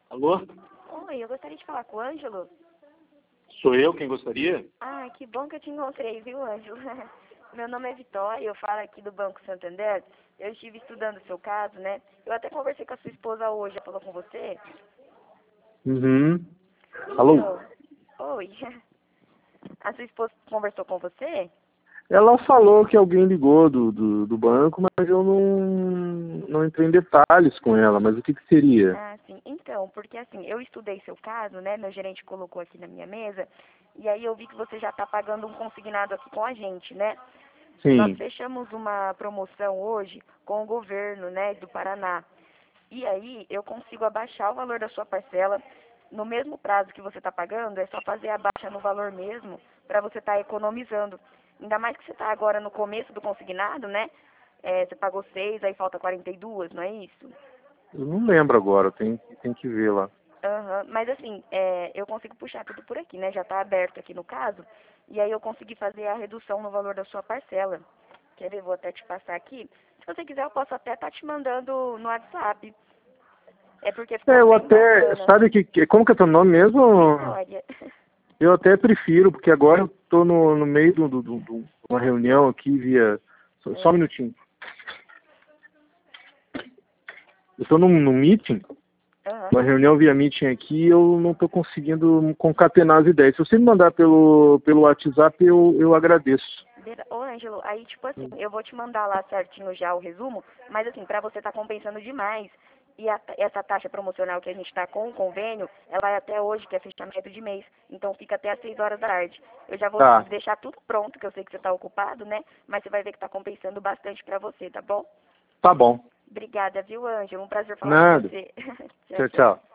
Alô? Oi, eu gostaria de falar com o Ângelo. Sou eu quem gostaria? Ah, que bom que eu te encontrei, viu, Ângelo? Meu nome é Vitória, eu falo aqui do Banco Santander. Eu estive estudando o seu caso, né? Eu até conversei com a sua esposa hoje, já falou com você? Uhum. Alô? Então, oi. A sua esposa conversou com você? Ela falou que alguém ligou do banco, mas eu não entrei em detalhes com ela. Mas o que seria? Ah, sim. Então, porque assim, eu estudei seu caso, né? Meu gerente colocou aqui na minha mesa. E aí eu vi que você já está pagando um consignado aqui com a gente, né? Nós Sim. fechamos uma promoção hoje com o governo, né, do Paraná. E aí eu consigo abaixar o valor da sua parcela no mesmo prazo que você está pagando, é só fazer a baixa no valor mesmo para você estar economizando. Ainda mais que você está agora no começo do consignado, né? Você pagou 6, aí falta 42, não é isso? Eu não lembro agora, tem que ver lá. Aham, mas assim, eu consigo puxar tudo por aqui, né? Já está aberto aqui no caso. E aí eu consegui fazer a redução no valor da sua parcela. Quer ver? Vou até te passar aqui. Se você quiser, eu posso até estar te mandando no WhatsApp. É porque ficou Eu bem até, bacana. sabe como que é teu nome mesmo? Vitória. Eu até prefiro, porque agora eu tô no meio de uma reunião aqui via... Só um É. minutinho. Eu tô num meeting, Aham. uma reunião via meeting aqui, e eu não tô conseguindo concatenar as ideias. Se você me mandar pelo WhatsApp, eu agradeço. Ô, Ângelo, aí, tipo assim, eu vou te mandar lá certinho já o resumo, mas assim, pra você tá compensando demais. E essa taxa promocional que a gente tá com o convênio, ela vai até hoje, que é fechamento de mês. Então fica até às 6 horas da tarde. Eu já vou Tá, deixar tudo pronto, que eu sei que você tá ocupado, né? Mas você vai ver que tá compensando bastante pra você, tá bom? tá bom. Obrigada, viu, Ângelo? Um prazer falar com Nada. você. Tchau, Tchau, tchau. tchau.